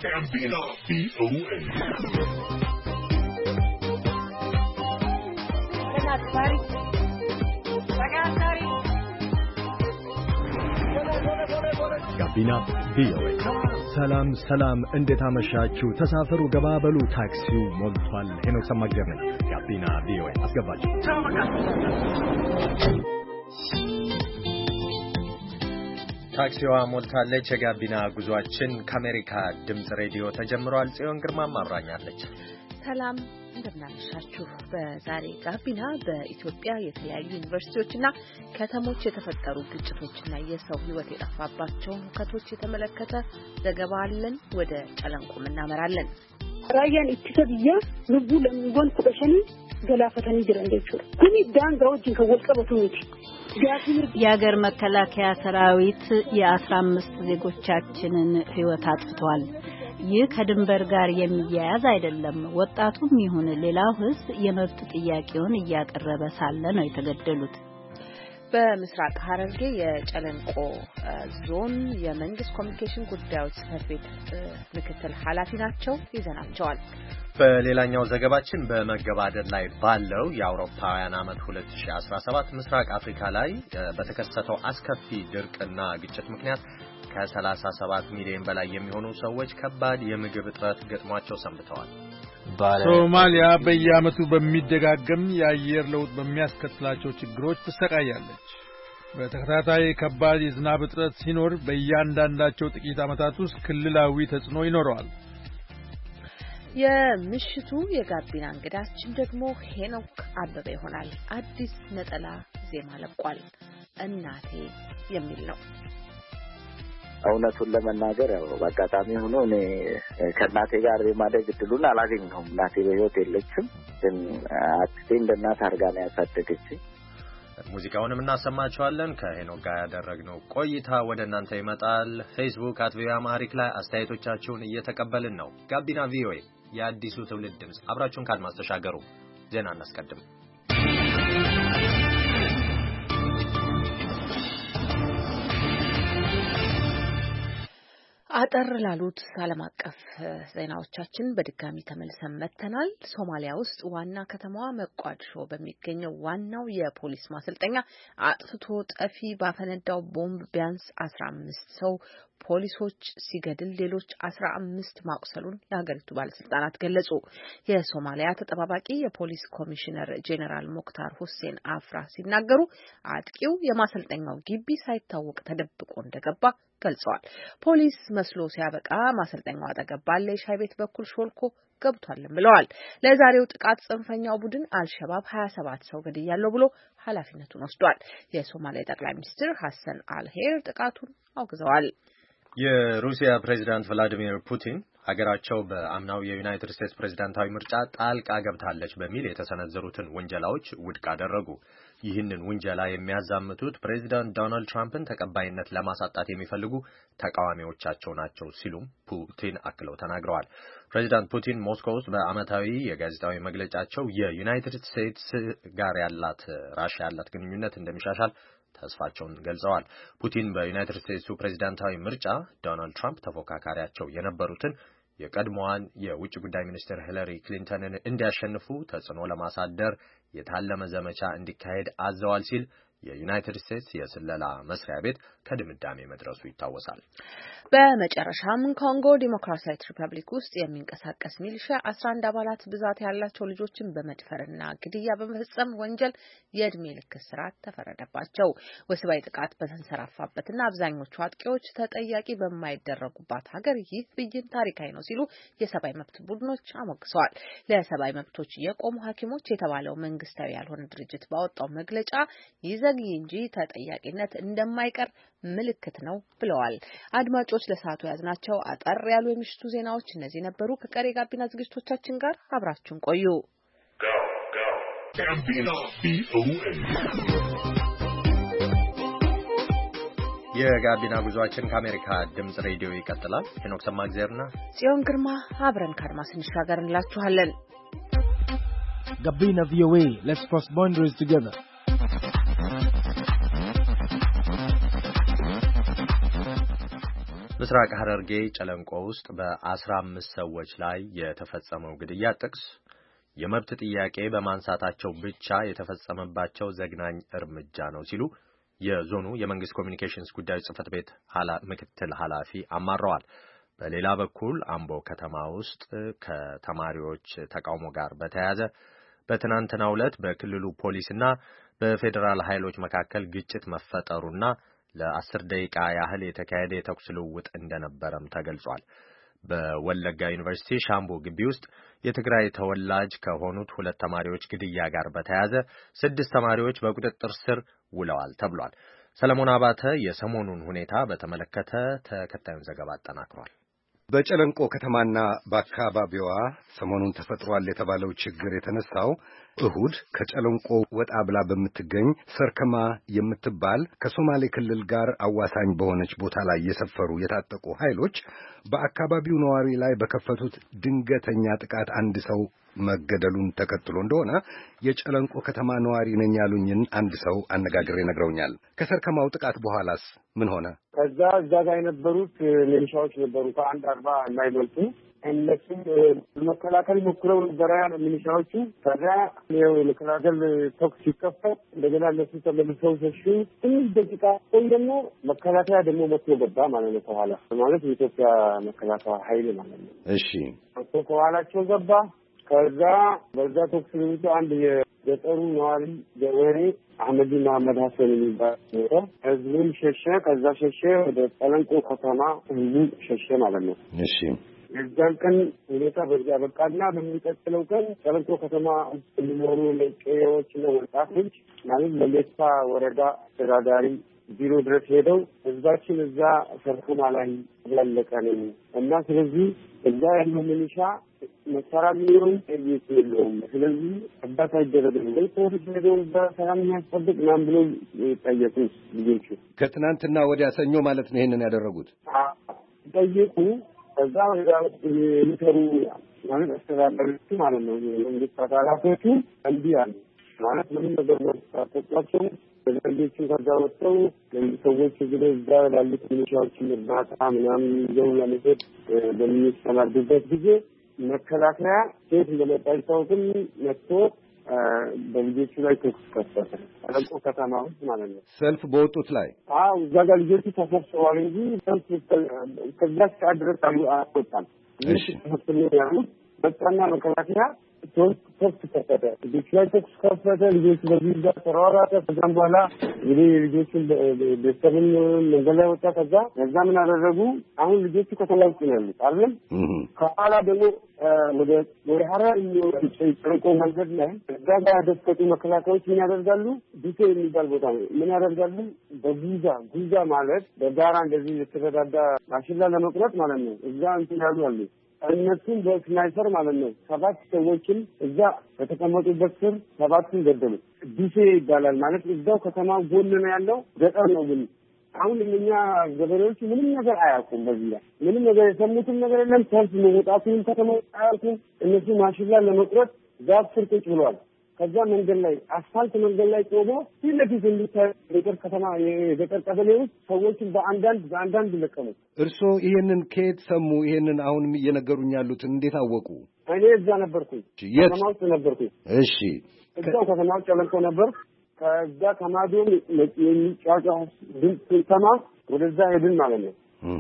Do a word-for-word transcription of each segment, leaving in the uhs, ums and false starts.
ጋቢና ቪኦኤ ጋቢና ቪኦኤ ሰላም ሰላም እንዴት አመሻችሁ ተሳፈሩ ገባበሉ ታክሲው ሞልቷል ሄኖክ ሰማግደር ነኝ ጋቢና ቪኦኤ አስገባችሁ ታክሲዋ ሞልታለች የጋቢና ጉዟችን ከአሜሪካ ድምጽ ሬዲዮ ተጀምሯል ጽዮን ግርማ አብራኛለች ሰላም እንደምናመሻችሁ በዛሬ ጋቢና በኢትዮጵያ የተለያዩ ዩኒቨርሲቲዎችና ከተሞች የተፈጠሩ ግጭቶችና የሰው ሕይወት የጠፋባቸውን ሁከቶች የተመለከተ ዘገባ አለን ወደ ጨለንቁም እናመራለን ራያን ኢትሰብያ ንቡ ለምንጎን ኩበሸኒ ገላፈተኒ ጅረንዴቹ ኩኒ ዳን ጋውጅ ከወልቀበቱ ነው የሀገር መከላከያ ሰራዊት የአስራ አምስት ዜጎቻችንን ሕይወት አጥፍቷል ይህ ከድንበር ጋር የሚያያዝ አይደለም ወጣቱም ይሁን ሌላው ህዝብ የመብት ጥያቄውን እያቀረበ ሳለ ነው የተገደሉት በምስራቅ ሐረርጌ የጨለንቆ ዞን የመንግስት ኮሚኒኬሽን ጉዳዮች ጽሕፈት ቤት ምክትል ኃላፊ ናቸው ይዘናቸዋል በሌላኛው ዘገባችን በመገባደድ ላይ ባለው የአውሮፓውያን ዓመት ሁለት ሺህ አስራ ሰባት ምስራቅ አፍሪካ ላይ በተከሰተው አስከፊ ድርቅና ግጭት ምክንያት ከሰላሳ ሰባት ሚሊዮን በላይ የሚሆኑ ሰዎች ከባድ የምግብ እጥረት ገጥሟቸው ሰንብተዋል። ሶማሊያ በየዓመቱ በሚደጋገም የአየር ለውጥ በሚያስከትላቸው ችግሮች ትሰቃያለች። በተከታታይ ከባድ የዝናብ እጥረት ሲኖር በእያንዳንዳቸው ጥቂት ዓመታት ውስጥ ክልላዊ ተጽዕኖ ይኖረዋል። የምሽቱ የጋቢና እንግዳችን ደግሞ ሄኖክ አበበ ይሆናል። አዲስ ነጠላ ዜማ ለቋል። እናቴ የሚል ነው። እውነቱን ለመናገር ያው በአጋጣሚ ሆኖ እኔ ከእናቴ ጋር የማደግ እድሉን አላገኘሁም። እናቴ በሕይወት የለችም፣ ግን አክስቴ እንደ እናት አድርጋ ነው ያሳደገችኝ። ሙዚቃውንም እናሰማችኋለን። ከሄኖክ ጋር ያደረግነው ቆይታ ወደ እናንተ ይመጣል። ፌስቡክ አት ቪኦኤ አማሪክ ላይ አስተያየቶቻችሁን እየተቀበልን ነው። ጋቢና ቪኦኤ የአዲሱ ትውልድ ድምጽ። አብራችሁን ካድማስ ተሻገሩ። ዜና እናስቀድም። አጠር ላሉት ዓለም አቀፍ ዜናዎቻችን በድጋሚ ተመልሰን መጥተናል። ሶማሊያ ውስጥ ዋና ከተማዋ መቋዲሾ በሚገኘው ዋናው የፖሊስ ማሰልጠኛ አጥፍቶ ጠፊ ባፈነዳው ቦምብ ቢያንስ አስራ አምስት ሰው ፖሊሶች ሲገድል ሌሎች አስራ አምስት ማቁሰሉን የሀገሪቱ ባለስልጣናት ገለጹ። የሶማሊያ ተጠባባቂ የፖሊስ ኮሚሽነር ጄኔራል ሞክታር ሁሴን አፍራ ሲናገሩ አጥቂው የማሰልጠኛው ግቢ ሳይታወቅ ተደብቆ እንደገባ ገልጸዋል። ፖሊስ መስሎ ሲያበቃ ማሰልጠኛው አጠገብ ባለ የሻይ ቤት በኩል ሾልኮ ገብቷልም ብለዋል። ለዛሬው ጥቃት ጽንፈኛው ቡድን አልሸባብ ሀያ ሰባት ሰው ገድያለሁ ብሎ ኃላፊነቱን ወስዷል። የሶማሊያ ጠቅላይ ሚኒስትር ሐሰን አልሄር ጥቃቱን አውግዘዋል። የሩሲያ ፕሬዝዳንት ቭላዲሚር ፑቲን ሀገራቸው በአምናው የዩናይትድ ስቴትስ ፕሬዝዳንታዊ ምርጫ ጣልቃ ገብታለች በሚል የተሰነዘሩትን ውንጀላዎች ውድቅ አደረጉ። ይህንን ውንጀላ የሚያዛምቱት ፕሬዝዳንት ዶናልድ ትራምፕን ተቀባይነት ለማሳጣት የሚፈልጉ ተቃዋሚዎቻቸው ናቸው ሲሉም ፑቲን አክለው ተናግረዋል። ፕሬዝዳንት ፑቲን ሞስኮ ውስጥ በአመታዊ የጋዜጣዊ መግለጫቸው የዩናይትድ ስቴትስ ጋር ያላት ራሽያ ያላት ግንኙነት እንደሚሻሻል ተስፋቸውን ገልጸዋል። ፑቲን በዩናይትድ ስቴትሱ ፕሬዝዳንታዊ ምርጫ ዶናልድ ትራምፕ ተፎካካሪያቸው የነበሩትን የቀድሞዋን የውጭ ጉዳይ ሚኒስትር ሂላሪ ክሊንተንን እንዲያሸንፉ ተጽዕኖ ለማሳደር የታለመ ዘመቻ እንዲካሄድ አዘዋል ሲል የዩናይትድ ስቴትስ የስለላ መስሪያ ቤት ከድምዳሜ መድረሱ ይታወሳል። በመጨረሻም ኮንጎ ዲሞክራሲያዊት ሪፐብሊክ ውስጥ የሚንቀሳቀስ ሚሊሻ አስራ አንድ አባላት ብዛት ያላቸው ልጆችን በመድፈርና ግድያ በመፈጸም ወንጀል የእድሜ ልክ እስራት ተፈረደባቸው። ወሲባዊ ጥቃት በተንሰራፋበትና አብዛኞቹ አጥቂዎች ተጠያቂ በማይደረጉባት ሀገር ይህ ብይን ታሪካዊ ነው ሲሉ የሰብአዊ መብት ቡድኖች አሞግሰዋል። ለሰብአዊ መብቶች የቆሙ ሐኪሞች የተባለው መንግስታዊ ያልሆነ ድርጅት ባወጣው መግለጫ ይዘግይ እንጂ ተጠያቂነት እንደማይቀር ምልክት ነው ብለዋል። አድማጮች ለሰዓቱ ያዝናቸው አጠር ያሉ የምሽቱ ዜናዎች እነዚህ ነበሩ። ከቀሪ ጋቢና ዝግጅቶቻችን ጋር አብራችሁን ቆዩ። የጋቢና ጉዟችን ከአሜሪካ ድምጽ ሬዲዮ ይቀጥላል። ሄኖክ ሰማግዜርና ጽዮን ግርማ አብረን ካድማስ እንሻገር እንላችኋለን። ጋቢና ቪኦኤ let's cross boundaries together. ምስራቅ ሐረርጌ ጨለንቆ ውስጥ በአስራ አምስት ሰዎች ላይ የተፈጸመው ግድያ ጥቅስ የመብት ጥያቄ በማንሳታቸው ብቻ የተፈጸመባቸው ዘግናኝ እርምጃ ነው ሲሉ የዞኑ የመንግስት ኮሚኒኬሽንስ ጉዳዮች ጽህፈት ቤት ምክትል ኃላፊ አማረዋል። በሌላ በኩል አምቦ ከተማ ውስጥ ከተማሪዎች ተቃውሞ ጋር በተያያዘ በትናንትናው ዕለት በክልሉ ፖሊስና በፌዴራል ኃይሎች መካከል ግጭት መፈጠሩና ለአስር ደቂቃ ያህል የተካሄደ የተኩስ ልውውጥ እንደነበረም ተገልጿል። በወለጋ ዩኒቨርሲቲ ሻምቦ ግቢ ውስጥ የትግራይ ተወላጅ ከሆኑት ሁለት ተማሪዎች ግድያ ጋር በተያያዘ ስድስት ተማሪዎች በቁጥጥር ስር ውለዋል ተብሏል። ሰለሞን አባተ የሰሞኑን ሁኔታ በተመለከተ ተከታዩን ዘገባ አጠናክሯል። በጨለንቆ ከተማና በአካባቢዋ ሰሞኑን ተፈጥሯል የተባለው ችግር የተነሳው እሁድ ከጨለንቆ ወጣ ብላ በምትገኝ ሰርከማ የምትባል ከሶማሌ ክልል ጋር አዋሳኝ በሆነች ቦታ ላይ የሰፈሩ የታጠቁ ኃይሎች በአካባቢው ነዋሪ ላይ በከፈቱት ድንገተኛ ጥቃት አንድ ሰው መገደሉን ተከትሎ እንደሆነ የጨለንቆ ከተማ ነዋሪ ነኝ ያሉኝን አንድ ሰው አነጋግሬ ነግረውኛል። ከሰርከማው ጥቃት በኋላስ ምን ሆነ? ከዛ እዛ ጋር የነበሩት ሚሊሻዎች ነበሩ ከአንድ አርባ የማይበልጡ እነሱም መከላከል ሞክረው ነበረ ሚሊሻዎቹ። ከዛ ይኸው የመከላከል ተኩስ ሲከፈት እንደገና እነሱ ተመልሰው ሸሹ። ትንሽ ደቂቃ ቆይ ደግሞ መከላከያ ደግሞ መጥቶ ገባ ማለት ነው። ከኋላ ማለት የኢትዮጵያ መከላከያ ኃይል ማለት ነው። እሺ መጥቶ ከኋላቸው ገባ። ከዛ በዛ ተኩስ ልውውጥ አንድ የገጠሩ ነዋሪ ገበሬ አህመድ መሐመድ ሀሰን የሚባል ነው ህዝቡን ሸሸ። ከዛ ሸሸ ወደ ጨለንቆ ከተማ ህዝቡ ሸሸ ማለት ነው። እሺ የዛን ቀን ሁኔታ በዚያ በቃና በሚቀጥለው ቀን ጨለንቆ ከተማ ውስጥ የሚኖሩ ለቄዎችና ወጣቶች ማለት ለሌታ ወረዳ አስተዳዳሪ ቢሮ ድረስ ሄደው ህዝባችን እዛ ሰርከማ ላይ ያለቀ ነው እና ስለዚህ እዛ ያለው ሚሊሻ መሳሪያ ቢኖርም ጠይቅ የለውም። ስለዚህ እርዳታ ይደረግልን ወይ ፖሊስ ሄደው በሰላም የሚያስጠብቅ ምናምን ብለው ጠየቁ ልጆቹ። ከትናንትና ወዲያ ሰኞ ማለት ነው ይሄንን ያደረጉት ጠየቁ። ከዛ የሚሰሩ ማለት አስተዳዳሪዎቹ ማለት ነው የመንግስት አካላቶቹ እንዲህ አሉ ማለት ምንም ነገር መስጠቷቸው በዘርጌችን ከዛ ወጥተው ሰዎች እንግዲህ እዛ ላሉት ሚሊሻዎችን እርዳታ ምናምን ይዘው ለመሄድ በሚሰናዱበት ጊዜ መከላከያ ሴት እንደመጣ አይታወቅም መጥቶ በልጆቹ ላይ ተኩስ ከፈተ። ጨለንቆ ከተማ ውስጥ ማለት ነው ሰልፍ በወጡት ላይ። አዎ እዛ ጋር ልጆቹ ተሰብስበዋል እንጂ ሰልፍ ከዛ ሰዓት ድረስ አልወጣም። እሺ ተሰብስበው ያሉት በጣና መከላከያ ተኩስ ከፈተ። ልጆቹ ላይ ተኩስ ከፈተ። ልጆቹ በዚህ ጋር ተሯሯጠ። ከዛም በኋላ እንግዲህ ልጆቹን ቤተሰብን መንገድ ላይ ወጣ። ከዛ ከዛ ምን አደረጉ? አሁን ልጆቹ ከተማ ውስጥ ነው ያሉት አይደል? ከኋላ ደግሞ ወደ ወደ ሐረር የሚወጡ ጨለንቆ መንገድ ላይ እዛ ጋር ያደፈጡ መከላከያዎች ምን ያደርጋሉ? ዱሴ የሚባል ቦታ ነው ምን ያደርጋሉ? በጉዛ ጉዛ ማለት በጋራ እንደዚህ የተረዳዳ ማሽላ ለመቁረጥ ማለት ነው። እዛ እንትን ያሉ አሉ እነሱም በስናይፐር ማለት ነው ሰባት ሰዎችን እዛ በተቀመጡበት ስር ሰባቱን ገደሉ። ዱሴ ይባላል ማለት እዛው ከተማ ጎን ነው ያለው ገጠር ነው። ግን አሁን እኛ ገበሬዎች ምንም ነገር አያውቁም። በዚህ ላይ ምንም ነገር የሰሙትም ነገር የለም። ሰልፍ መውጣቱን ከተማ አያውቁም። እነሱ ማሽላ ለመቁረጥ ዛፍ ስር ቁጭ ብለዋል። ከዛ መንገድ ላይ አስፋልት መንገድ ላይ ቆሞ ፊት ለፊት እንዲታይ የገጠር ከተማ የገጠር ቀበሌ ውስጥ ሰዎችን በአንዳንድ በአንዳንድ ለቀሙ። እርስዎ ይሄንን ከየት ሰሙ? ይሄንን አሁን እየነገሩኝ ያሉትን እንዴት አወቁ? እኔ እዛ ነበርኩኝ። ከተማ ውስጥ ነበርኩኝ። እሺ እዛው ከተማ ውስጥ ጨለንቆ ነበር። ከዛ ከማዶ የሚጫጫ ድምፅ ስንሰማ ወደዛ ሄድን ማለት ነው።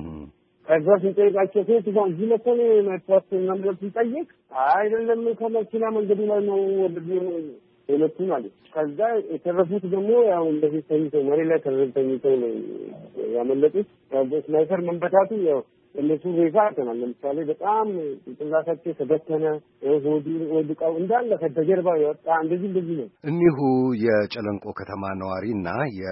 ከዛ ስንጠይቃቸው ሴት ጋር እዚህ መሰለ መጥቷት ነበር ሲጠይቅ አይደለም ከመኪና መንገዱ ላይ ነው ወደዚህ ሁለቱ ማለት። ከዛ የተረፉት ደግሞ ያው እንደዚህ ተኝተው መሬት ላይ ተኝተው ነው ያመለጡት። በስናይፐር መንበታቱ ያው እነሱ ሬሳ አይተናል። ለምሳሌ በጣም ጭንቅላታቸው ተበተነ፣ ሆዱ ወድቀው እንዳለ ከጀርባ የወጣ እንደዚህ እንደዚህ ነው። እኒሁ የጨለንቆ ከተማ ነዋሪና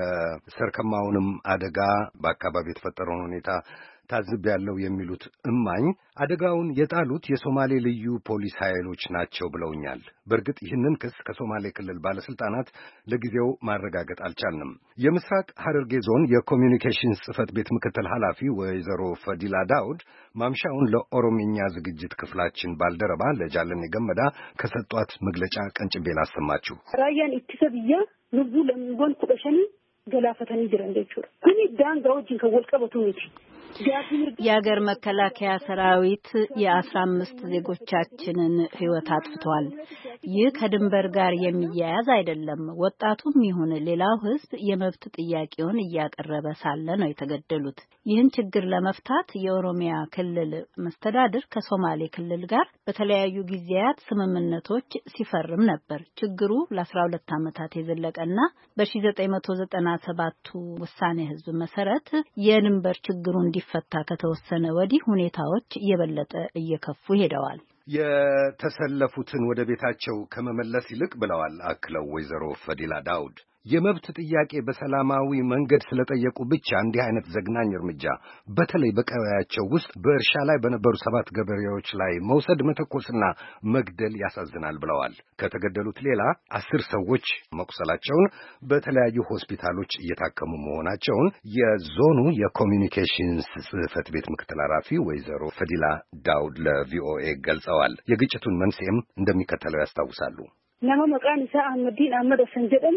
የሰርከማውንም አደጋ በአካባቢ የተፈጠረውን ሁኔታ ታዝብ ያለው የሚሉት እማኝ አደጋውን የጣሉት የሶማሌ ልዩ ፖሊስ ኃይሎች ናቸው ብለውኛል። በእርግጥ ይህንን ክስ ከሶማሌ ክልል ባለስልጣናት ለጊዜው ማረጋገጥ አልቻልንም። የምስራቅ ሐረርጌ ዞን የኮሚኒኬሽንስ ጽህፈት ቤት ምክትል ኃላፊ ወይዘሮ ፈዲላ ዳውድ ማምሻውን ለኦሮምኛ ዝግጅት ክፍላችን ባልደረባ ለጃለኔ ገመዳ ከሰጧት መግለጫ ቀንጭቤ ላሰማችሁ። ራያን ኢትሰብያ ንቡ ለምንጎን ኩበሸኒ ገላፈተኒ ጅረን ደቹ ኩኒ ዳንጋ ወጅን ከወልቀበቱ ነው የሀገር መከላከያ ሰራዊት የአስራ አምስት ዜጎቻችንን ህይወት አጥፍቷል። ይህ ከድንበር ጋር የሚያያዝ አይደለም። ወጣቱም ይሁን ሌላው ህዝብ የመብት ጥያቄውን እያቀረበ ሳለ ነው የተገደሉት። ይህን ችግር ለመፍታት የኦሮሚያ ክልል መስተዳድር ከሶማሌ ክልል ጋር በተለያዩ ጊዜያት ስምምነቶች ሲፈርም ነበር። ችግሩ ለአስራ ሁለት ዓመታት የዘለቀና በ1997ቱ ውሳኔ ህዝብ መሰረት የድንበር ችግሩ እንዲፈታ ከተወሰነ ወዲህ ሁኔታዎች የበለጠ እየከፉ ሄደዋል። የተሰለፉትን ወደ ቤታቸው ከመመለስ ይልቅ ብለዋል አክለው ወይዘሮ ፈዲላ ዳውድ የመብት ጥያቄ በሰላማዊ መንገድ ስለጠየቁ ብቻ እንዲህ አይነት ዘግናኝ እርምጃ በተለይ በቀያቸው ውስጥ በእርሻ ላይ በነበሩ ሰባት ገበሬዎች ላይ መውሰድ መተኮስና መግደል ያሳዝናል ብለዋል። ከተገደሉት ሌላ አስር ሰዎች መቁሰላቸውን በተለያዩ ሆስፒታሎች እየታከሙ መሆናቸውን የዞኑ የኮሚኒኬሽንስ ጽሕፈት ቤት ምክትል ኃላፊ ወይዘሮ ፈዲላ ዳውድ ለቪኦኤ ገልጸዋል። የግጭቱን መንስኤም እንደሚከተለው ያስታውሳሉ። ናማ መቃን ኢሳ አህመዲን አህመድ ሰንጀደን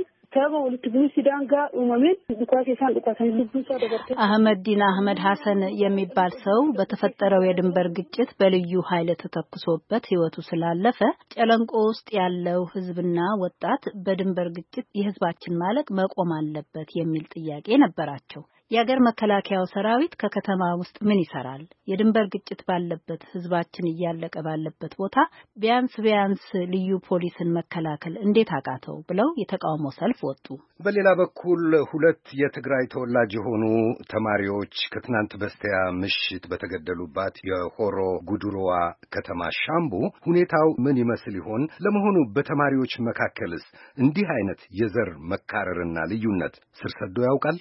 አህመዲን አህመድ ሐሰን የሚባል ሰው በተፈጠረው የድንበር ግጭት በልዩ ኃይል ተተኩሶበት ህይወቱ ስላለፈ ጨለንቆ ውስጥ ያለው ህዝብና ወጣት በድንበር ግጭት የህዝባችን ማለቅ መቆም አለበት የሚል ጥያቄ ነበራቸው። የሀገር መከላከያው ሰራዊት ከከተማ ውስጥ ምን ይሰራል? የድንበር ግጭት ባለበት ህዝባችን እያለቀ ባለበት ቦታ ቢያንስ ቢያንስ ልዩ ፖሊስን መከላከል እንዴት አቃተው ብለው የተቃውሞ ሰልፍ ወጡ። በሌላ በኩል ሁለት የትግራይ ተወላጅ የሆኑ ተማሪዎች ከትናንት በስቲያ ምሽት በተገደሉባት የሆሮ ጉዱሩዋ ከተማ ሻምቡ ሁኔታው ምን ይመስል ይሆን? ለመሆኑ በተማሪዎች መካከልስ እንዲህ አይነት የዘር መካረርና ልዩነት ስር ሰዶ ያውቃል?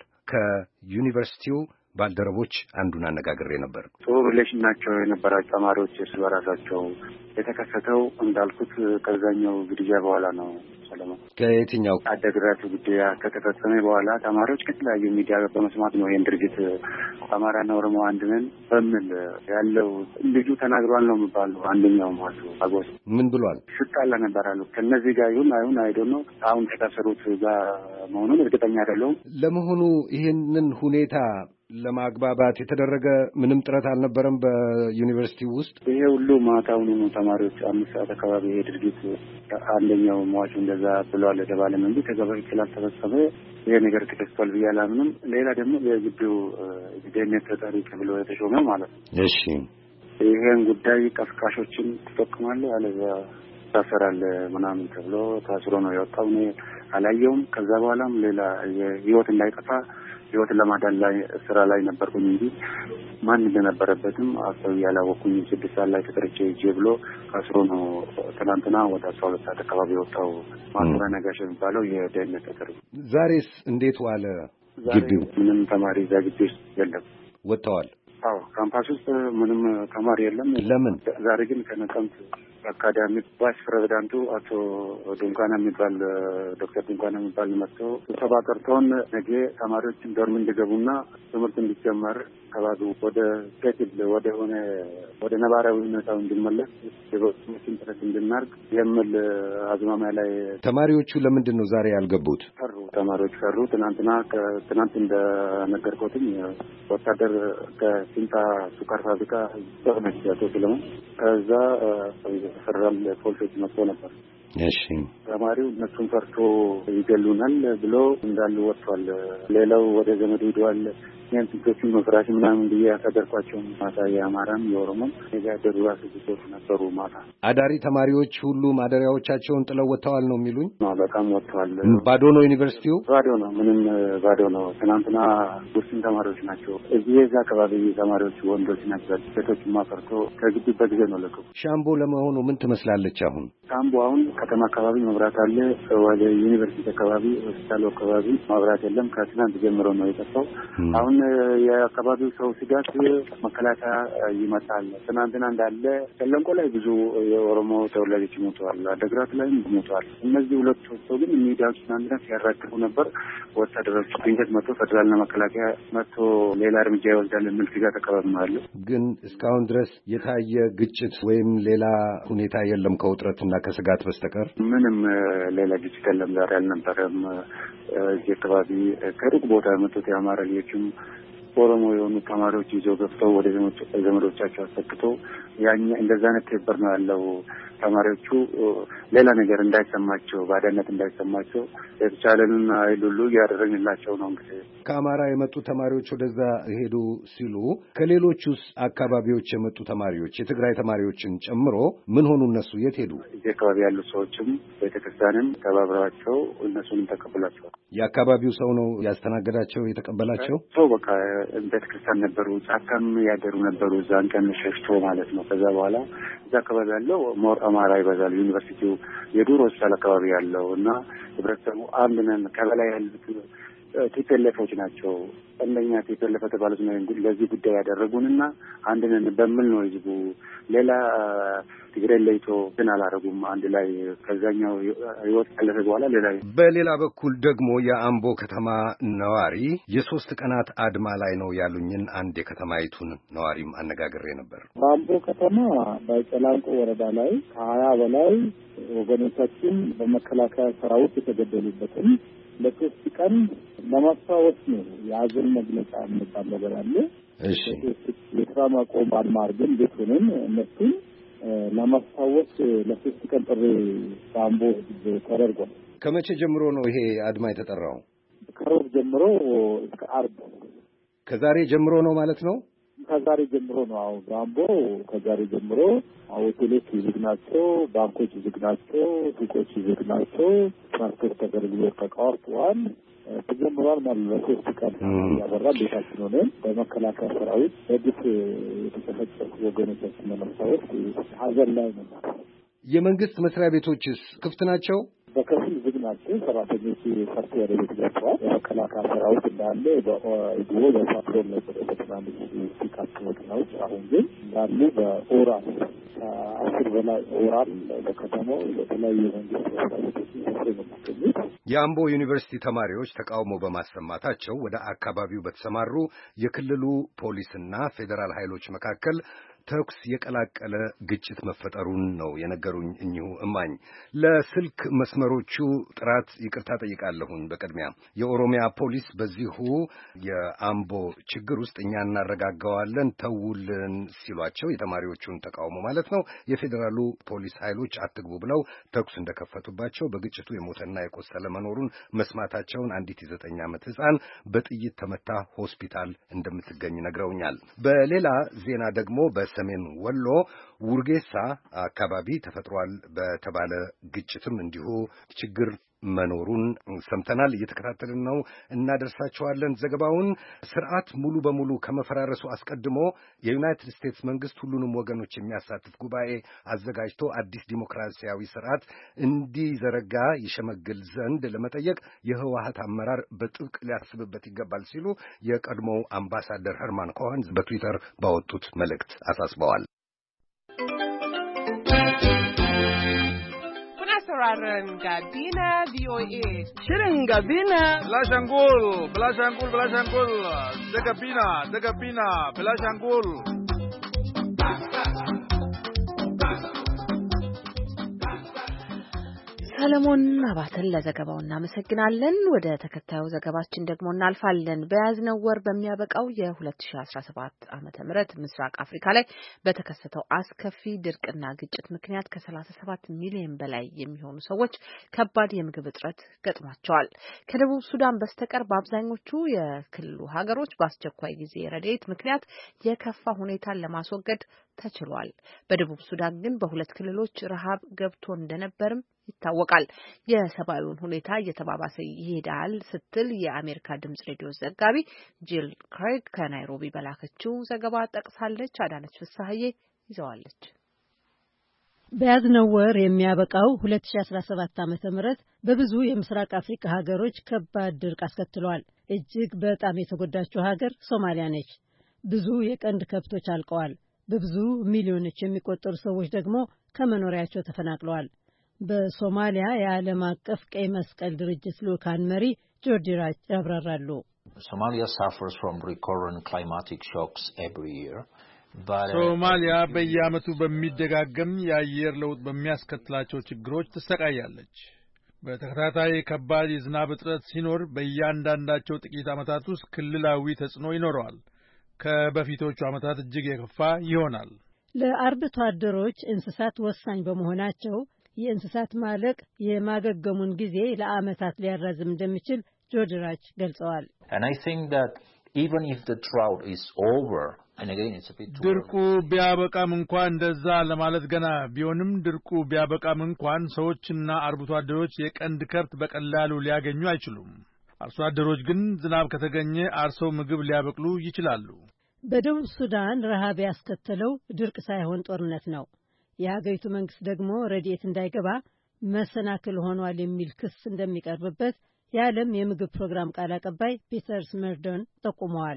ከዩኒቨርሲቲው ባልደረቦች አንዱን አነጋግሬ ነበር። ጥሩ ሪሌሽን ናቸው የነበራቸው ተማሪዎች እርስ በራሳቸው። የተከሰተው እንዳልኩት ከዛኛው ግድያ በኋላ ነው። ሰለሞን ከየትኛው አደግራቱ ግድያ ከተፈጸመ በኋላ ተማሪዎች ከተለያዩ ሚዲያ በመስማት ነው ይህን ድርጊት አማራና ኦሮሞ አንድ ነን በሚል ያለው ልጁ ተናግሯል ነው የሚባለው። አንደኛው ማለት አጎስ ምን ብሏል? ስጣላ ነበር አሉ። ከነዚህ ጋር ይሁን አይሁን አይዶን ነው አሁን ከታሰሩት ጋር መሆኑን እርግጠኛ አይደለሁም። ለመሆኑ ይህንን ሁኔታ ለማግባባት የተደረገ ምንም ጥረት አልነበረም በዩኒቨርሲቲ ውስጥ? ይሄ ሁሉ ማታውኑ ነው ተማሪዎች አምስት ሰዓት አካባቢ ይሄ ድርጊት አንደኛው ሟቹ እንደዛ ብለዋል የተባለ እንጂ ተገበረ ይችላል ተበሰበ ይሄ ነገር ተከስቷል ብዬ አላምንም። ሌላ ደግሞ የግቢው ደህንነት ተጠሪ ተብሎ የተሾመ ማለት ነው። እሺ ይሄን ጉዳይ ቀስቃሾችን ተጠቅማለህ አለዛ ታሰራል ምናምን ተብሎ ታስሮ ነው የወጣው። እኔ አላየውም። ከዛ በኋላም ሌላ የህይወት እንዳይጠፋ ህይወት ለማዳን ላይ ስራ ላይ ነበርኩኝ እንጂ ማን እንደነበረበትም አስተው ያላወኩኝ። ስድስት ሰዓት ላይ ተጠርቼ ሂጄ ብሎ አስሮ ነው ትናንትና ወደ አስራ ሁለት ሰዓት አካባቢ ወጣው። ማንሱራ ነጋሽ የሚባለው የደህንነት ተጠሪ። ዛሬስ እንዴት ዋለ ግቢው? ምንም ተማሪ እዛ ግቢ ውስጥ የለም። ወጥተዋል? አዎ ካምፓስ ውስጥ ምንም ተማሪ የለም። ለምን? ዛሬ ግን ከነቀምት አካዳሚ ቫይስ ፕሬዚዳንቱ አቶ ድንኳና የሚባል ዶክተር ድንኳና የሚባል መጥቶ ስብሰባ ጠርተውን ነገ ተማሪዎችን ዶርም እንዲገቡና ትምህርት እንዲጀመር ከባዱ ወደ ሴትል ወደ ሆነ ወደ ነባራዊ ሁኔታው እንዲመለስ የበሱን ጥረት እንድናርግ የሚል አዝማሚያ ላይ ተማሪዎቹ ለምንድን ነው ዛሬ ያልገቡት? ፈሩ። ተማሪዎች ፈሩ። ትናንትና ከትናንት እንደነገርኩትኝ ወታደር ከሲንታ ሱካር ፋብሪካ ሆነች ያቶ ስለሆነ ከዛ ፌደራል ፖሊሶች መጥቶ ነበር። እሺ ተማሪው እነሱን ፈርቶ ይገሉናል ብሎ እንዳሉ ወጥቷል። ሌላው ወደ ዘመድ ሄዷል። ያን ትክክል መፍራት ምናምን ብዬ ያሳደርኳቸው ማታ የአማራም የኦሮሞም የጋደሩ አስይዞች ነበሩ። ማታ አዳሪ ተማሪዎች ሁሉ ማደሪያዎቻቸውን ጥለው ወጥተዋል ነው የሚሉኝ? በጣም ወጥተዋል። ባዶ ነው ዩኒቨርሲቲው? ባዶ ነው። ምንም ባዶ ነው። ትናንትና ውስን ተማሪዎች ናቸው። እዚህ የዛ አካባቢ ተማሪዎች ወንዶች ናቸው። ሴቶች ማፈርቶ ከግቢ በጊዜ ነው ለቀቁ። ሻምቦ ለመሆኑ ምን ትመስላለች አሁን? ሻምቦ አሁን ከተማ አካባቢ መብራት አለ። ወደ ዩኒቨርሲቲ አካባቢ ሆስፒታሉ አካባቢ መብራት የለም። ከትናንት ጀምሮ ነው የጠፋው። አሁን የአካባቢው ሰው ስጋት መከላከያ ይመጣል። ትናንትና እንዳለ ጨለንቆ ላይ ብዙ የኦሮሞ ተወላጆች ሞተዋል፣ አደግራት ላይም ሞተዋል። እነዚህ ሁለቱ ሰው ግን ሚዲያዎች ትናንትና ሲያራግቡ ነበር። ወታደሮች ድንገት መጥቶ ፌደራልና መከላከያ መጥቶ ሌላ እርምጃ ይወስዳል የሚል ስጋት ተቀበልማለሁ። ግን እስካሁን ድረስ የታየ ግጭት ወይም ሌላ ሁኔታ የለም ከውጥረትና ከስጋት በስተቀር ምንም ሌላ ግጭት የለም። ዛሬ አልነበረም። እዚህ አካባቢ ከሩቅ ቦታ የመጡት የአማራ ልጆችም ኦሮሞ የሆኑ ተማሪዎች ይዘው ገብተው ወደ ዘመዶቻቸው አስፈክተው ያኛ እንደዛ አይነት ትብብር ነው ያለው። ተማሪዎቹ ሌላ ነገር እንዳይሰማቸው ባዳነት እንዳይሰማቸው የተቻለንን ኃይል ሁሉ እያደረግንላቸው ነው። እንግዲህ ከአማራ የመጡ ተማሪዎች ወደዛ ሄዱ ሲሉ ከሌሎቹስ አካባቢዎች የመጡ ተማሪዎች የትግራይ ተማሪዎችን ጨምሮ ምን ሆኑ? እነሱ የት ሄዱ? እዚህ አካባቢ ያሉ ሰዎችም ቤተክርስቲያንም ተባብረዋቸው እነሱንም ተቀበሏቸዋል። የአካባቢው ሰው ነው ያስተናገዳቸው የተቀበላቸው? ሰው በቃ ቤተክርስቲያን ነበሩ፣ ጫካም ያደሩ ነበሩ። እዛን ቀን ሸሽቶ ማለት ነው። ከዛ በኋላ እዛ አካባቢ ያለው ሞር አማራ ይበዛል። ዩኒቨርሲቲው የዱር ሆስፒታል አካባቢ ያለው እና ህብረተሰቡ አንድ ነን ከበላይ ያሉት ቲፒኤልኤፎች ናቸው። እንደኛ ቲፒኤልኤፍ የተባሉት ነው ለዚህ ጉዳይ ያደረጉንና አንድ ነን በሚል ነው ህዝቡ ሌላ ትግራይ ለይቶ ግን አላረጉም። አንድ ላይ ከዛኛው ህይወት ካለፈ በኋላ ሌላ። በሌላ በኩል ደግሞ የአምቦ ከተማ ነዋሪ የሶስት ቀናት አድማ ላይ ነው ያሉኝን አንድ የከተማይቱን ነዋሪም አነጋግሬ ነበር። በአምቦ ከተማ በጨላንቆ ወረዳ ላይ ከሀያ በላይ ወገኖቻችን በመከላከያ ሰራዊት የተገደሉበትን ለሶስት ቀን ለማስታወስ ነው የሀዘን መግለጫ የሚባል ነገር አለ። እሺ የስራ ማቆም አድማ አድርገን ቤት ሆነን እነሱን ለማስታወስ ለሶስት ቀን ጥሪ በአምቦ ተደርጓል። ከመቼ ጀምሮ ነው ይሄ አድማ የተጠራው? ከሮብ ጀምሮ እስከ ዓርብ። ከዛሬ ጀምሮ ነው ማለት ነው? ከዛሬ ጀምሮ ነው። አሁን በአምቦ ከዛሬ ጀምሮ ሆቴሎች ዝግ ናቸው፣ ባንኮች ዝግ ናቸው፣ ሱቆች ዝግ ናቸው። ትራንስፖርት አገልግሎት ተቋርጧል። ተጀምሯል ማለት ነው። ሶስት ቀን ያበራ ቤታችን ሆነን በመከላከያ ሰራዊት በግፍ የተጨፈጨፉ ወገኖቻችን ለማስታወስ ሀዘን ላይ ነው። የመንግስት መስሪያ ቤቶችስ ክፍት ናቸው? በከፊል ዝግ ናቸው። ሰራተኞች ሰርቶ ወደ ቤት ገብተዋል። የመከላከያ ሰራዊት እንዳለ በድሮ በፓትሮል ነበር በትናንሽ ፒክአፕ መኪናዎች። አሁን ግን እንዳሉ በኦራል ከአስር በላይ ኦራል በከተማው በተለያዩ የመንግስት መስሪያ ቤቶች ሰፍሮ ነው የሚገኙት። የአምቦ ዩኒቨርሲቲ ተማሪዎች ተቃውሞ በማሰማታቸው ወደ አካባቢው በተሰማሩ የክልሉ ፖሊስና ፌዴራል ኃይሎች መካከል ተኩስ የቀላቀለ ግጭት መፈጠሩን ነው የነገሩኝ እኚሁ እማኝ። ለስልክ መስመሮቹ ጥራት ይቅርታ ጠይቃለሁኝ። በቅድሚያ የኦሮሚያ ፖሊስ በዚሁ የአምቦ ችግር ውስጥ እኛ እናረጋጋዋለን ተውልን ሲሏቸው የተማሪዎቹን ተቃውሞ ማለት ነው የፌዴራሉ ፖሊስ ኃይሎች አትግቡ ብለው ተኩስ እንደከፈቱባቸው በግጭቱ የሞተና የቆሰለ መኖሩን መስማታቸውን አንዲት የዘጠኝ ዓመት ሕፃን በጥይት ተመታ ሆስፒታል እንደምትገኝ ነግረውኛል። በሌላ ዜና ደግሞ በሰሜን ወሎ ውርጌሳ አካባቢ ተፈጥሯል በተባለ ግጭትም እንዲሁ ችግር መኖሩን ሰምተናል። እየተከታተልን ነው፣ እናደርሳቸዋለን ዘገባውን። ስርዓት ሙሉ በሙሉ ከመፈራረሱ አስቀድሞ የዩናይትድ ስቴትስ መንግስት ሁሉንም ወገኖች የሚያሳትፍ ጉባኤ አዘጋጅቶ አዲስ ዲሞክራሲያዊ ስርዓት እንዲዘረጋ ይሸመግል ዘንድ ለመጠየቅ የህወሓት አመራር በጥብቅ ሊያስብበት ይገባል ሲሉ የቀድሞው አምባሳደር ሄርማን ኮሄን በትዊተር ባወጡት መልእክት አሳስበዋል። sauraron Gabina V O A. Shirin Gabina. Bilashangul, Bilashangul, Bilashangul. Da Gabina, da Gabina, Bilashangul. ሰለሞን አባተን ለዘገባው እናመሰግናለን። ወደ ተከታዩ ዘገባችን ደግሞ እናልፋለን። በያዝነው ወር በሚያበቃው የ2017 ዓመተ ምህረት ምስራቅ አፍሪካ ላይ በተከሰተው አስከፊ ድርቅና ግጭት ምክንያት ከ37 ሚሊዮን በላይ የሚሆኑ ሰዎች ከባድ የምግብ እጥረት ገጥሟቸዋል። ከደቡብ ሱዳን በስተቀር በአብዛኞቹ የክልሉ ሀገሮች በአስቸኳይ ጊዜ ረድኤት ምክንያት የከፋ ሁኔታን ለማስወገድ ተችሏል። በደቡብ ሱዳን ግን በሁለት ክልሎች ረሃብ ገብቶ እንደነበርም ይታወቃል። የሰብአዊውን ሁኔታ እየተባባሰ ይሄዳል ስትል የአሜሪካ ድምጽ ሬዲዮ ዘጋቢ ጂል ክሬግ ከናይሮቢ በላከችው ዘገባ ጠቅሳለች። አዳነች ፍሳሐዬ ይዘዋለች። በያዝነው ወር የሚያበቃው ሁለት ሺህ አስራ ሰባት ዓመተ ምህረት በብዙ የምስራቅ አፍሪካ ሀገሮች ከባድ ድርቅ አስከትሏል። እጅግ በጣም የተጎዳችው ሀገር ሶማሊያ ነች። ብዙ የቀንድ ከብቶች አልቀዋል። በብዙ ሚሊዮኖች የሚቆጠሩ ሰዎች ደግሞ ከመኖሪያቸው ተፈናቅለዋል። በሶማሊያ የዓለም አቀፍ ቀይ መስቀል ድርጅት ልኡካን መሪ ጆርጅ ራች ያብራራሉ። Somalia suffers from recurrent climatic shocks every year. ሶማሊያ በየዓመቱ በሚደጋገም የአየር ለውጥ በሚያስከትላቸው ችግሮች ትሰቃያለች። በተከታታይ ከባድ የዝናብ እጥረት ሲኖር በእያንዳንዳቸው ጥቂት ዓመታት ውስጥ ክልላዊ ተጽዕኖ ይኖረዋል። ከበፊቶቹ ዓመታት እጅግ የከፋ ይሆናል። ለአርብቶ አደሮች እንስሳት ወሳኝ በመሆናቸው የእንስሳት ማለቅ የማገገሙን ጊዜ ለዓመታት ሊያራዝም እንደሚችል ጆርጅ ራች ገልጸዋል። And I think that even if the drought is over, and again it's a bit too ድርቁ ቢያበቃም እንኳን እንደዛ ለማለት ገና ቢሆንም ድርቁ ቢያበቃም እንኳን ሰዎችና አርብቶ አደሮች የቀንድ ከብት በቀላሉ ሊያገኙ አይችሉም። አርሶ አደሮች ግን ዝናብ ከተገኘ አርሰው ምግብ ሊያበቅሉ ይችላሉ። በደቡብ ሱዳን ረሃብ ያስከተለው ድርቅ ሳይሆን ጦርነት ነው። የሀገሪቱ መንግስት ደግሞ ረድኤት እንዳይገባ መሰናክል ሆኗል የሚል ክስ እንደሚቀርብበት የዓለም የምግብ ፕሮግራም ቃል አቀባይ ፒተር ስመርዶን ጠቁመዋል።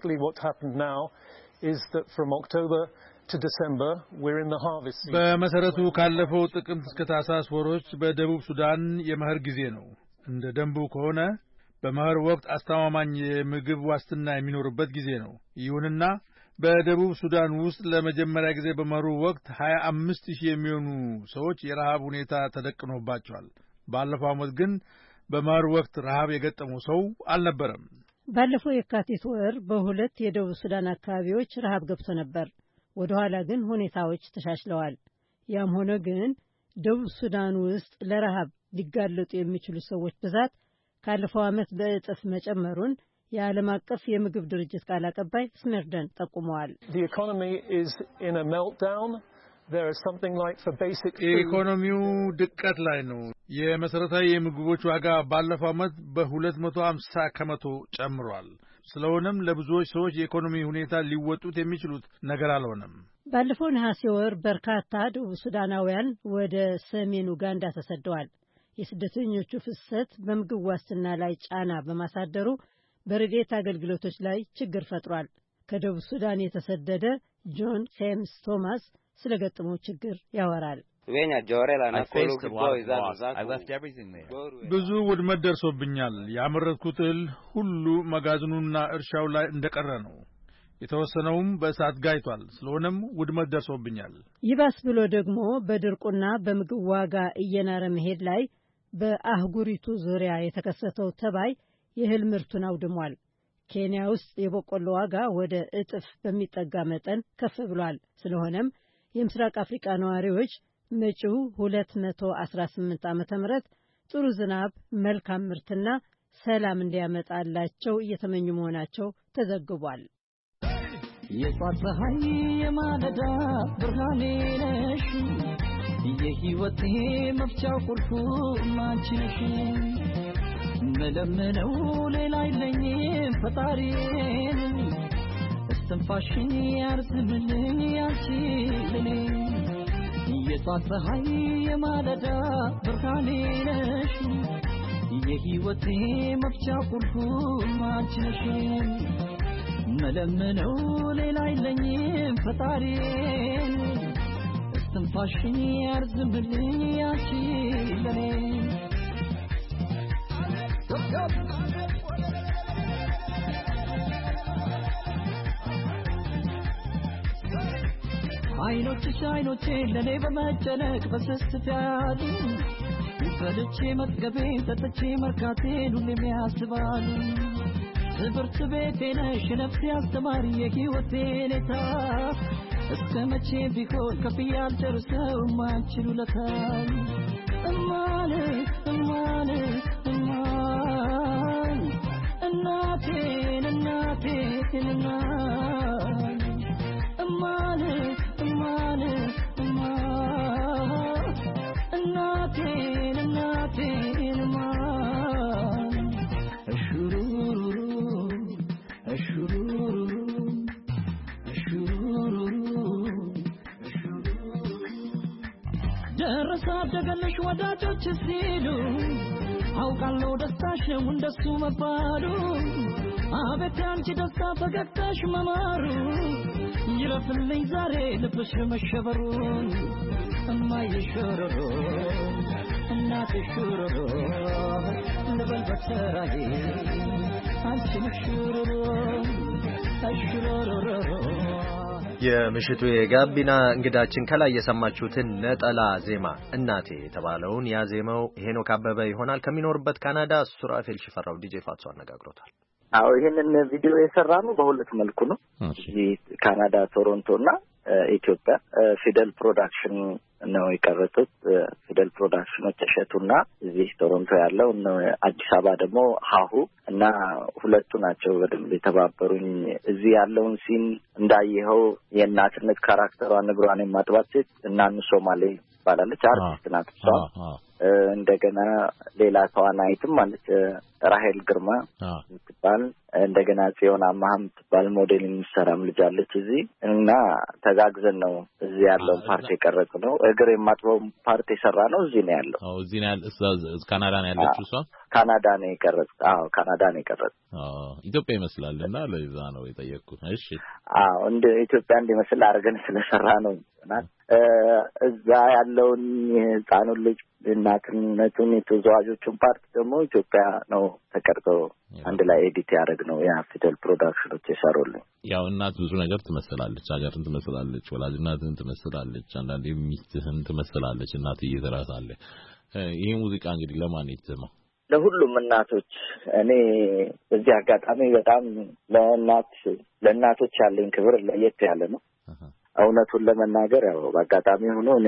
በመሰረቱ ካለፈው ጥቅምት እስከ ታህሳስ ወሮች በደቡብ ሱዳን የመኸር ጊዜ ነው። እንደ ደንቡ ከሆነ በመኸር ወቅት አስተማማኝ የምግብ ዋስትና የሚኖርበት ጊዜ ነው። ይሁንና በደቡብ ሱዳን ውስጥ ለመጀመሪያ ጊዜ በመኸሩ ወቅት ሀያ አምስት ሺህ የሚሆኑ ሰዎች የረሃብ ሁኔታ ተደቅኖባቸዋል። ባለፈው ዓመት ግን በመኸር ወቅት ረሃብ የገጠመው ሰው አልነበረም። ባለፈው የካቲት ወር በሁለት የደቡብ ሱዳን አካባቢዎች ረሃብ ገብቶ ነበር። ወደ ኋላ ግን ሁኔታዎች ተሻሽለዋል። ያም ሆነ ግን ደቡብ ሱዳን ውስጥ ለረሃብ ሊጋለጡ የሚችሉ ሰዎች ብዛት ካለፈው ዓመት በእጥፍ መጨመሩን የዓለም አቀፍ የምግብ ድርጅት ቃል አቀባይ ስመርደን ጠቁመዋል። ኢኮኖሚው ድቀት ላይ ነው። የመሰረታዊ የምግቦች ዋጋ ባለፈው ዓመት በሁለት መቶ ሃምሳ ከመቶ ጨምሯል። ስለሆነም ለብዙዎች ሰዎች የኢኮኖሚ ሁኔታ ሊወጡት የሚችሉት ነገር አልሆነም። ባለፈው ነሐሴ ወር በርካታ ደቡብ ሱዳናውያን ወደ ሰሜን ኡጋንዳ ተሰደዋል። የስደተኞቹ ፍሰት በምግብ ዋስትና ላይ ጫና በማሳደሩ በረድኤት አገልግሎቶች ላይ ችግር ፈጥሯል። ከደቡብ ሱዳን የተሰደደ ጆን ኬምስ ቶማስ ስለገጠመው ችግር ያወራል። ብዙ ውድመት ደርሶብኛል። ያመረትኩት እህል ሁሉ መጋዘኑና እርሻው ላይ እንደቀረ ነው። የተወሰነውም በእሳት ጋይቷል። ስለሆነም ውድመት ደርሶብኛል። ይባስ ብሎ ደግሞ በድርቁና በምግብ ዋጋ እየናረ መሄድ ላይ በአህጉሪቱ ዙሪያ የተከሰተው ተባይ የእህል ምርቱን አውድሟል። ኬንያ ውስጥ የበቆሎ ዋጋ ወደ እጥፍ በሚጠጋ መጠን ከፍ ብሏል። ስለሆነም የምስራቅ አፍሪካ ነዋሪዎች መጪው ሁለት መቶ አስራ ስምንት ዓመተ ምህረት ጥሩ ዝናብ፣ መልካም ምርትና ሰላም እንዲያመጣላቸው እየተመኙ መሆናቸው ተዘግቧል። የጧት ፀሐይ የማለዳ ብርሃኔ ነሽ፣ የሕይወቴ መፍቻ ቁልፉ አንቺ ነሽ። መለምነው ሌላ የለኝም ፈጣሪን፣ እስትንፋሽን ያርዝምልኝ አንቺ ለኔ። የጧት ፀሐይ የማለዳ ብርሃኔ ነሽ፣ የሕይወቴ መፍቻ ቁልፉ አንቺ ነሽ። መለምነው ሌላ የለኝም ፈጣሪን፣ እስትንፋሽን ያርዝምልኝ አንቺ ለኔ። አይኖችሽ አይኖቼ ለኔ በመጨነቅ በስስት ያሉ፣ በልቼ መጥገቤ ጠጥቼ መርካቴን ሁሌም ያስባሉ። ትምህርት ቤቴ ነሽ ነፍሴ አስተማሪ የሕይወቴ ኔታ፣ እስከ መቼ ቢሆን ከፍዬ አልጨርሰው አንቺን ውለታ። እማን እማን እማን እናቴን እናቴን እማን እማን እማን እማን እናቴን እናቴን እማን እሹሩሩ እሹሩሩ እሹሩሩ እሹሩሩ ደረሰ አደገልሽ ወዳጆች ሲሉ አውቃለሁ ደስታሽ ነው እንደሱ መባሉ አቤት አንቺ ደስታ ፈገግታሽ መማሩ ይረፍልኝ ዛሬ ልብሽ መሸበሩን እማዬ ሽሩሩ እናቴ ሽሩሩ ልበል በተራዬ አንቺ ሽሩሩ ሽሩሩ የምሽቱ የጋቢና እንግዳችን ከላይ የሰማችሁትን ነጠላ ዜማ እናቴ የተባለውን ያዜመው ሄኖክ አበበ ይሆናል። ከሚኖርበት ካናዳ ሱራፌል ሽፈራው ዲጄ ፋትሶ አነጋግሮታል። አዎ ይሄንን ቪዲዮ የሰራነው በሁለት መልኩ ነው። እዚህ ካናዳ ቶሮንቶና ኢትዮጵያ ፊደል ፕሮዳክሽን ነው የቀረጹት። ፊደል ፕሮዳክሽኖች እሸቱና እዚህ ቶሮንቶ ያለው ነው። አዲስ አበባ ደግሞ ሀሁ እና ሁለቱ ናቸው በደንብ የተባበሩኝ። እዚህ ያለውን ሲን እንዳየኸው የእናትነት ካራክተሯን እግሯን የማጥባት ሴት እናኑ ሶማሌ ባላለች አርቲስት ናት እሷ። እንደገና ሌላ ተዋናይትም ማለት ራሄል ግርማ ትባል እንደገና ጽዮን አማህም ትባል ሞዴል የሚሰራም ልጅ አለች እዚህ እና ተጋግዘን ነው እዚህ ያለው ፓርቲ የቀረጽ ነው። እግር የማጥበው ፓርቲ የሰራ ነው እዚህ ነው ያለው። አዎ እዚህ ነው ያለው። ካናዳ ነው ያለችው እሷ። ካናዳ ነው የቀረጽ። አዎ ካናዳ ነው የቀረጽ። አዎ ኢትዮጵያ ይመስላልና ለዛ ነው የጠየቅኩት። እሺ አዎ እንደ ኢትዮጵያ እንደመስል አድርገን ስለሰራ ነው እና እዛ ያለውን የህፃኑን ልጅ እናትነቱን የተዘዋጆቹን ፓርት ደግሞ ኢትዮጵያ ነው ተቀርጸው አንድ ላይ ኤዲት ያደረግ ነው ያ ፊደል ፕሮዳክሽኖች የሰሩልኝ። ያው እናት ብዙ ነገር ትመስላለች፣ ሀገርን ትመስላለች፣ ወላጅ እናትን ትመስላለች፣ አንዳንዴ ሚስትህን ትመስላለች። እናትዬ ትራሳለች። ይሄ ሙዚቃ እንግዲህ ለማን የተሰማው? ለሁሉም እናቶች። እኔ በዚህ አጋጣሚ በጣም ለእናት ለእናቶች ያለኝ ክብር ለየት ያለ ነው። እውነቱን ለመናገር ያው በአጋጣሚ ሆኖ እኔ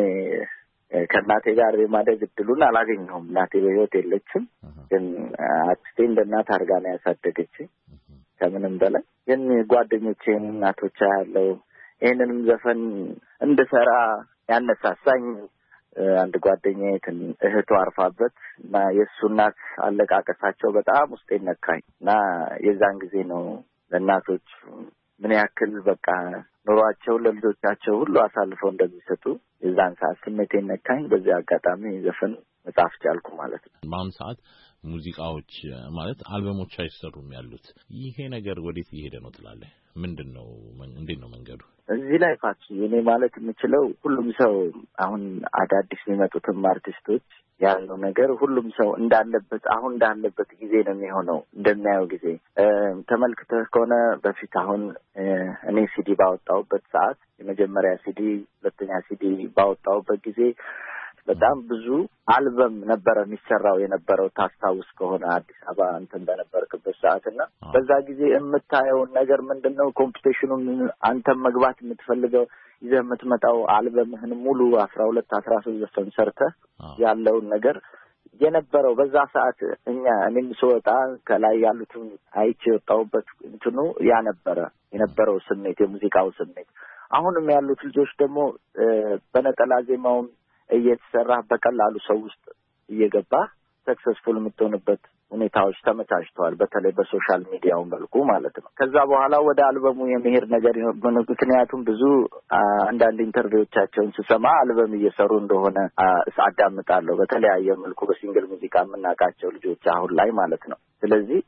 ከእናቴ ጋር የማደግ እድሉን አላገኘሁም። እናቴ በህይወት የለችም፣ ግን አክስቴ እንደ እናት አድርጋ ነው ያሳደገችኝ። ከምንም በላይ ግን ጓደኞቼን እናቶች ያለው ይህንንም ዘፈን እንድሰራ ያነሳሳኝ አንድ ጓደኛዬ እህቱ አርፋበት እና የእሱ እናት አለቃቀሳቸው በጣም ውስጤን ነካኝ እና የዛን ጊዜ ነው ለእናቶች ምን ያክል በቃ ኑሯቸው ለልጆቻቸው ሁሉ አሳልፈው እንደሚሰጡ የዛን ሰዓት ስሜቴን ነካኝ። በዚህ አጋጣሚ ዘፈን መጻፍ ቻልኩ ማለት ነው። በአሁኑ ሰዓት ሙዚቃዎች ማለት አልበሞች አይሰሩም ያሉት። ይሄ ነገር ወዴት እየሄደ ነው ትላለህ? ምንድነው እንዴት ነው መንገዱ? እዚህ ላይ ፋቺ እኔ ማለት የምችለው ሁሉም ሰው አሁን አዳዲስ የሚመጡትም አርቲስቶች ያለው ነገር ሁሉም ሰው እንዳለበት አሁን እንዳለበት ጊዜ ነው የሚሆነው። እንደሚያየው ጊዜ ተመልክተህ ከሆነ በፊት አሁን እኔ ሲዲ ባወጣሁበት ሰዓት የመጀመሪያ ሲዲ ሁለተኛ ሲዲ ባወጣሁበት ጊዜ በጣም ብዙ አልበም ነበረ የሚሰራው የነበረው። ታስታውስ ከሆነ አዲስ አበባ እንትን በነበርክበት ሰዓትና በዛ ጊዜ የምታየውን ነገር ምንድነው ኮምፒቲሽኑን አንተም መግባት የምትፈልገው ይዘህ የምትመጣው አልበምህን ሙሉ አስራ ሁለት አስራ ሶስት ዘፈን ሰርተህ ያለውን ነገር የነበረው በዛ ሰዓት እኛ እኔም ስወጣ ከላይ ያሉትን አይቼ የወጣሁበት እንትኑ ያ ነበረ የነበረው ስሜት የሙዚቃው ስሜት። አሁንም ያሉት ልጆች ደግሞ በነጠላ ዜማውም እየተሰራ በቀላሉ ሰው ውስጥ እየገባ ሰክሰስፉል የምትሆንበት ሁኔታዎች ተመቻችተዋል። በተለይ በሶሻል ሚዲያው መልኩ ማለት ነው። ከዛ በኋላ ወደ አልበሙ የመሄድ ነገር ነው። ምክንያቱም ብዙ አንዳንድ ኢንተርቪዎቻቸውን ስሰማ አልበም እየሰሩ እንደሆነ አዳምጣለሁ። በተለያየ መልኩ በሲንግል ሙዚቃ የምናውቃቸው ልጆች አሁን ላይ ማለት ነው። ስለዚህ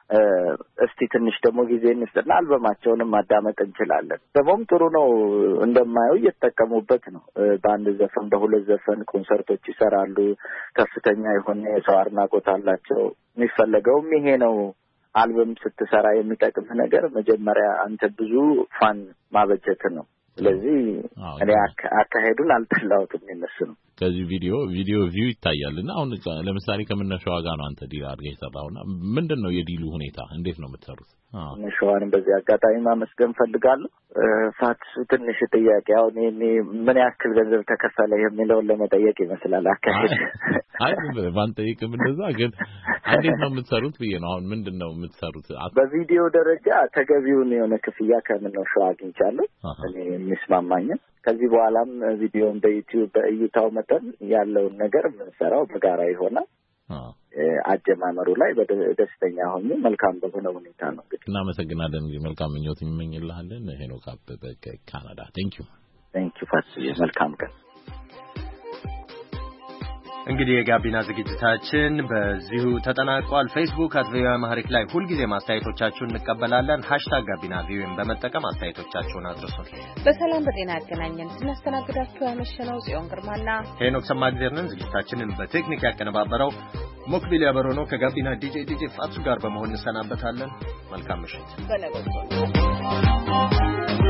እስቲ ትንሽ ደግሞ ጊዜ እንስጥና አልበማቸውንም ማዳመጥ እንችላለን። ደግሞም ጥሩ ነው እንደማየው እየተጠቀሙበት ነው። በአንድ ዘፈን በሁለት ዘፈን ኮንሰርቶች ይሰራሉ። ከፍተኛ የሆነ የሰው አድናቆት አላቸው። የሚፈለገውም ይሄ ነው። አልበም ስትሰራ የሚጠቅም ነገር መጀመሪያ አንተ ብዙ ፋን ማበጀት ነው። ስለዚህ እኔ አካሄዱን አልጠላሁትም የነሱ ነው። ከዚህ ቪዲዮ ቪዲዮ ቪው ይታያልና አሁን ለምሳሌ ከመነሻው ጋር ነው አንተ ዲል አድርገህ የሰራውና ምንድነው የዲሉ ሁኔታ? እንዴት ነው የምትሰሩት? መነሻውን በዚህ አጋጣሚ ማመስገን ፈልጋለሁ። ፋትሱ ትንሽ ጥያቄ አሁን እኔ ምን ያክል ገንዘብ ተከፈለ የሚለውን ለመጠየቅ ይመስላል አካሄድ። አይ ባንጠይቅም እንደዛ ግን እንዴት ነው የምትሰሩት ብዬ ነው። አሁን ምንድነው የምትሰሩት? በቪዲዮ ደረጃ ተገቢውን የሆነ ክፍያ ከመነሻው አግኝቻለሁ እኔ የሚስማማኝን። ከዚህ በኋላም ቪዲዮን በዩቲዩብ በእይታው መጠን ያለውን ነገር የምንሰራው በጋራ ይሆናል። አጀማመሩ ላይ በደስተኛ ሆኜ መልካም በሆነ ሁኔታ ነው። እንግዲህ እናመሰግናለን። እንግዲህ መልካም ምኞት እንመኝልሃለን። ሄኖክ አበበ ከካናዳ። ቴንክ ዩ ቴንክ ዩ ፋሲል። መልካም ቀን። እንግዲህ የጋቢና ዝግጅታችን በዚሁ ተጠናቋል። ፌስቡክ አት ቪኦኤ አማሪክ ላይ ሁልጊዜ ማስተያየቶቻችሁን እንቀበላለን። ሃሽታግ ጋቢና ቪኦኤን በመጠቀም አስተያየቶቻችሁን አድርሱን። በሰላም በጤና ያገናኘን። ስናስተናግዳችሁ ያመሸነው ጽዮን ግርማና ሄኖክ ሰማግዘርነን። ዝግጅታችንን በቴክኒክ ያቀነባበረው ሞክቢል ያበሮ ነው። ከጋቢና ዲጄ ዲጄ ፋቱ ጋር በመሆን እንሰናበታለን። መልካም ምሽት። በነገው